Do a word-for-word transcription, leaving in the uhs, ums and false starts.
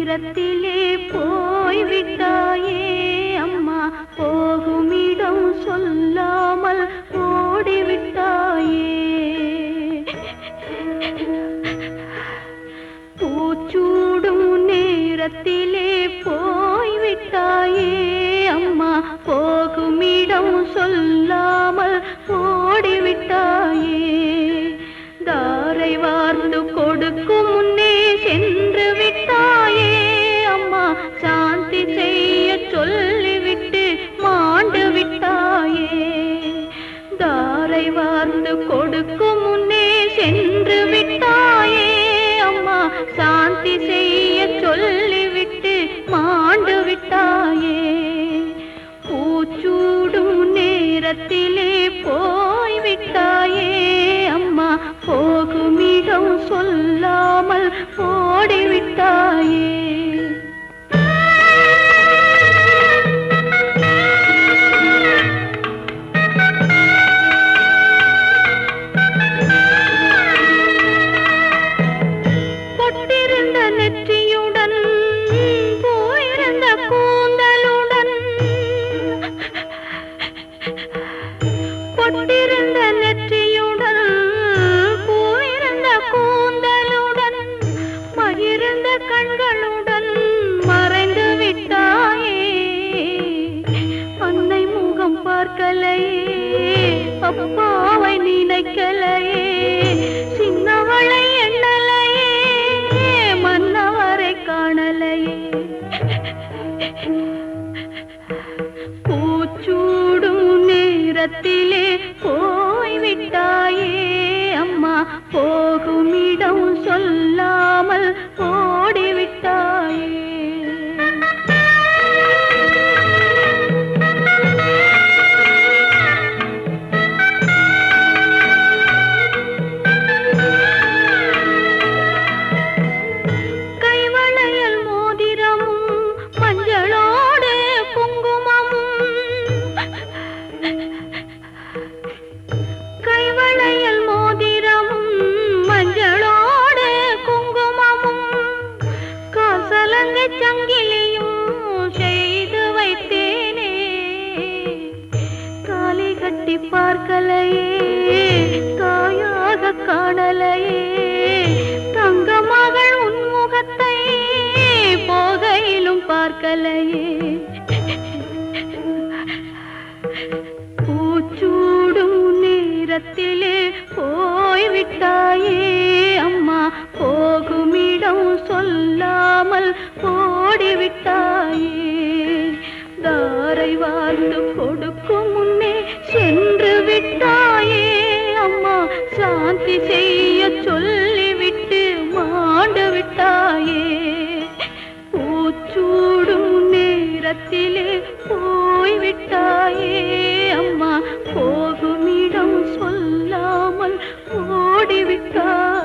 நேரத்திலே போய்விட்டாயே அம்மா, போகுமிடம் சொல்லாமல் ஓடிவிட்டாயே. பூச்சூடும் நேரத்திலே போய்விட்டாயே அம்மா, போகுமிடம் சொல்லாமல் ஓடிவிட்டாயே. தாரை வார்ந்து கொடுக்கும் முன்னே சென்று விட்டாயே அம்மா, சாந்தி செய்ய சொல்லிவிட்டு மாண்டு விட்டாயே. தாரை வார்ந்து கொடுக்கும் முன்னே சென்று விட்டாயே அம்மா, சாந்தி செய்ய சொல்லிவிட்டு மாண்டு விட்டாயே. பூச்சூடும் நேரத்திலே போய்விட்டாயே அம்மா, போகுமிடம் சொல்லாமல் ஓடிவிட்டாயே. பொட்டிருந்த நெற்றியுடன் போயிருந்த கூந்தலுடன், பொட்டிருந்த நெற்றியுடன் போயிருந்த கூந்தலுடன், மகிழ்ந்த கண்களுடன் மறைந்து விட்டாயே. அன்னை முகம் பார்க்கலையே, அப்பாவை நினைக்கலையே, சின்னவளை எண்ணலையே, மன்னவரை காணலையே. பூச்சூடும் நேரத்திலே போய்விட்டாயே அம்மா, போகுமிடம் சொல்லாமல் ஓடிவிட்டாயே. கைவளையல் மோதிரமும் மஞ்சளோடு குங்குமமும், கைவளையல் மோதிரமும் மஞ்சளோடு குங்குமமும், காசலங்கை சங்கிலியும் செய்து வைத்தேனே. தாலி கட்டி பார்க்கலையே, தாயாக காணலையே, தங்க மகள் உன்முகத்தை போகையிலும் பார்க்கலையே. பூச்சூடும் நேரத்திலே போய்விட்டாயே அம்மா, போகுமிடம் சொல்லாமல் ஓடிவிட்டாயே. தாரை வாழ்ந்து கொடுக்கும் முன்னே சென்று விட்டாயே அம்மா, சாந்தி செய்ய சொல்லிவிட்டு மாண்டு விட்டாயே. பூச்சூடும் நேரத்திலே போய்விட்டாயே அம்மா, போகுமிடம் சொல்லாமல் ஓடிவிட்டாயே.